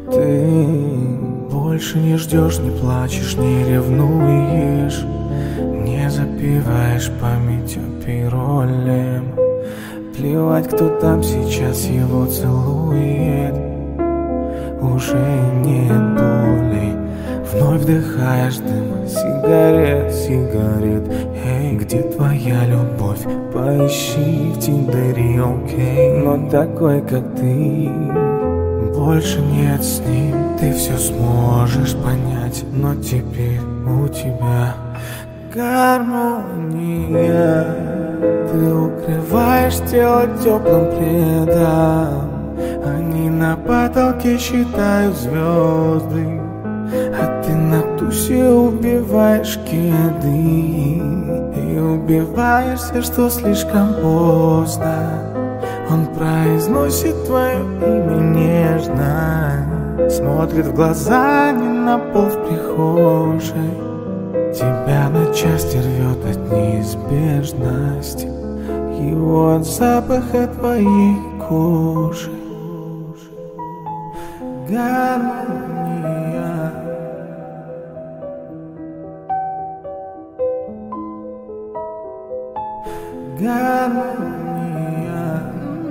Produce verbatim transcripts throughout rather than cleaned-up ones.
Ты больше не ждешь, не плачешь, не ревнуешь, не запиваешь память о пироле. Плевать, кто там сейчас его целует, уже нет боли. Вновь вдыхаешь дым сигарет, сигарет. Эй, где твоя любовь? Поищи в Тиндере, окей. Но такой, как ты, больше нет с ним. Ты все сможешь понять, но теперь у тебя гармония. Ты укрываешь тело теплым пледом, они на потолке считают звезды, а ты на тусе убиваешь кеды. И убиваешься, что слишком поздно. Он произносит твое имя нежно, смотрит в глаза, не на пол в прихожей. Тебя на части рвет от неизбежности, его от запаха твоей кожи. Гармония. Гармония.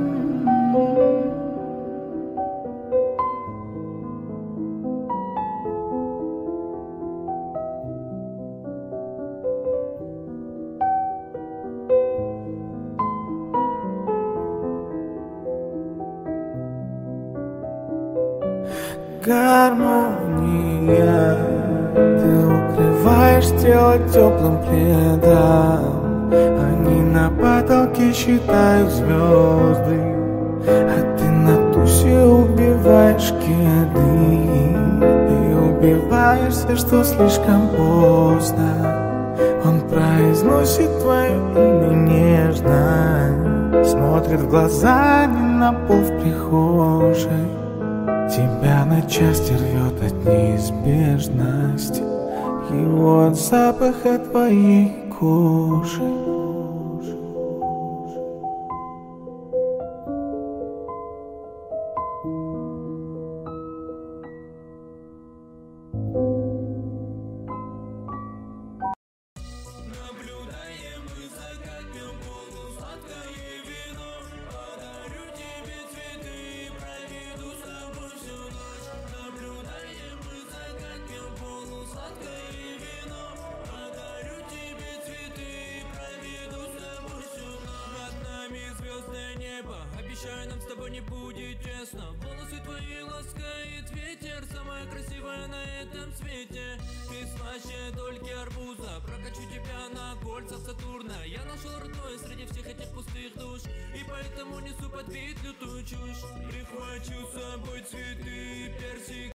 Гармония. Ты укрываешь тело теплым пледом, они на потолке считают звезды, а ты на тусе убиваешь кеды. И убиваешься, что слишком поздно. Он произносит твое имя нежно, смотрит в глаза, не на пол в прихожей. Тебя на части рвет от неизбежности, его от запаха твоей кожи. Обещаю, нам с тобой не будет честно. Волосы твои ласкает ветер, самая красивая на этом свете. Ты слаще только арбуза, прокачу тебя на кольцах Сатурна. Я нашел родное среди всех этих пустых душ, и поэтому несу под бит лютую чушь. Прихвачу с собой цветы, персик.